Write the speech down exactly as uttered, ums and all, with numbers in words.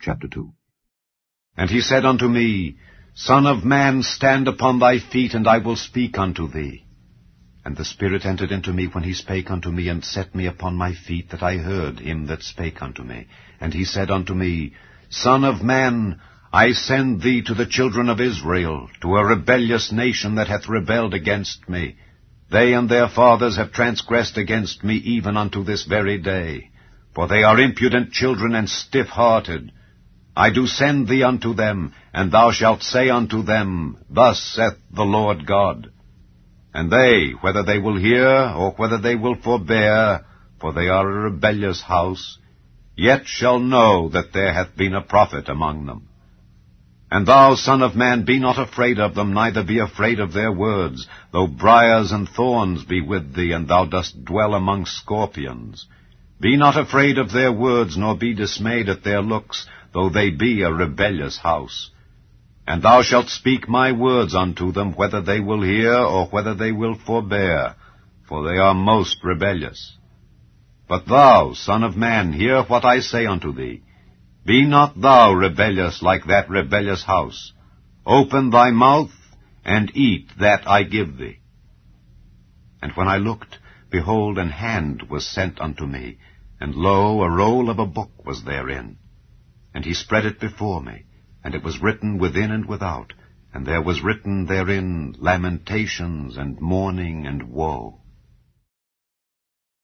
Chapter two. And he said unto me, Son of man, stand upon thy feet, and I will speak unto thee. And the Spirit entered into me when he spake unto me, and set me upon my feet, that I heard him that spake unto me. And he said unto me, Son of man, I send thee to the children of Israel, to a rebellious nation that hath rebelled against me. They and their fathers have transgressed against me even unto this very day. For they are impudent children and stiff-hearted. I do send thee unto them, and thou shalt say unto them, Thus saith the Lord God. And they, whether they will hear, or whether they will forbear, for they are a rebellious house, yet shall know that there hath been a prophet among them. And thou, Son of man, be not afraid of them, neither be afraid of their words, though briars and thorns be with thee, and thou dost dwell among scorpions. Be not afraid of their words, nor be dismayed at their looks, though they be a rebellious house. And thou shalt speak my words unto them, whether they will hear, or whether they will forbear, for they are most rebellious. But thou, Son of man, hear what I say unto thee. Be not thou rebellious like that rebellious house. Open thy mouth, and eat that I give thee. And when I looked, behold, an hand was sent unto me, and lo, a roll of a book was therein. And he spread it before me, and it was written within and without, and there was written therein lamentations and mourning and woe.